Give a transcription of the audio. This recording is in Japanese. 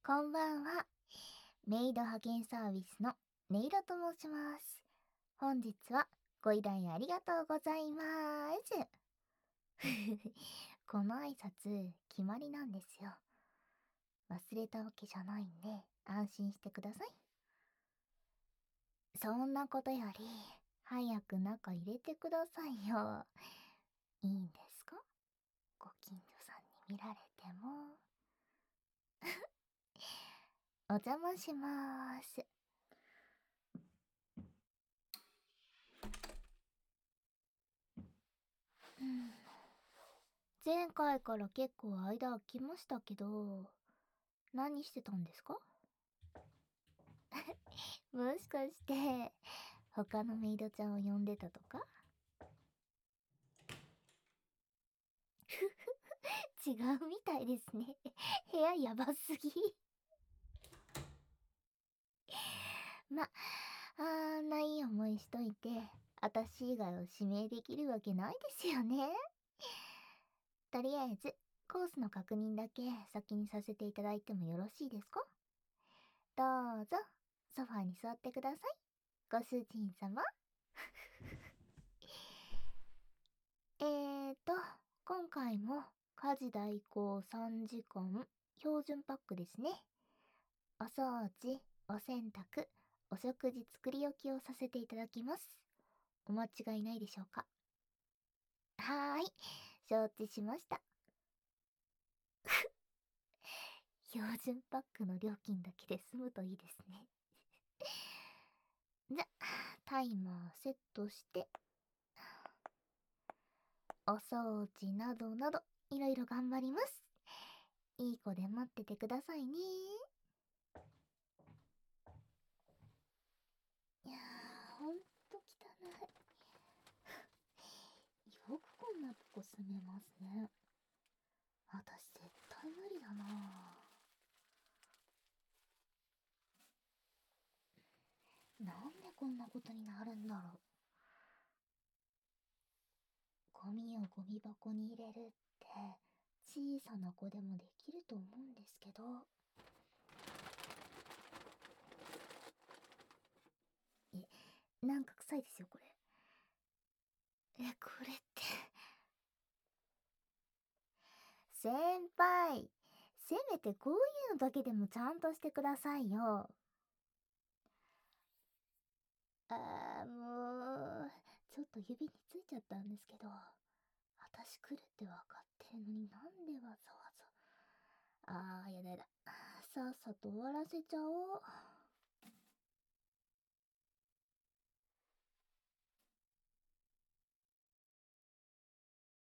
こんばんは。メイド派遣サービスのネイロと申します。本日はご依頼ありがとうございます。この挨拶、決まりなんですよ。忘れたわけじゃないんで、安心してください。そんなことより、早く中入れてくださいよ。いいんですか？ご近所さんに見られても。お邪魔しまーす。うん、前回から結構間空きましたけど、何してたんですか？もしかして、他のメイドちゃんを呼んでたとか？違うみたいですね。部屋やばすぎ。ま、あんないい思いしといて、私以外を指名できるわけないですよね。とりあえず、コースの確認だけ先にさせていただいてもよろしいですか？どうぞ、ソファーに座ってください。ご主人様。今回も家事代行3時間、標準パックですね。お掃除、お洗濯、お食事作り置きをさせていただきます。お間違いないでしょうか？はーい、承知しました。標準パックの料金だけで済むといいですね。じゃ、タイマーセットして、お掃除などなど、いろいろ頑張ります。いい子で待っててくださいね。いやー、ほんと汚い。よくこんなとこ住めますね。私絶対無理だな。なんでこんなことになるんだろう。ゴミをゴミ箱に入れるって小さな子でもできると思うんですけど。なんか臭いですよこれ。これって先輩、せめてこういうのだけでもちゃんとしてくださいよ。もうちょっと指についちゃったんですけど、私来るって分かってるのになんでわざわざ。やだやだ。さっさと終わらせちゃおう。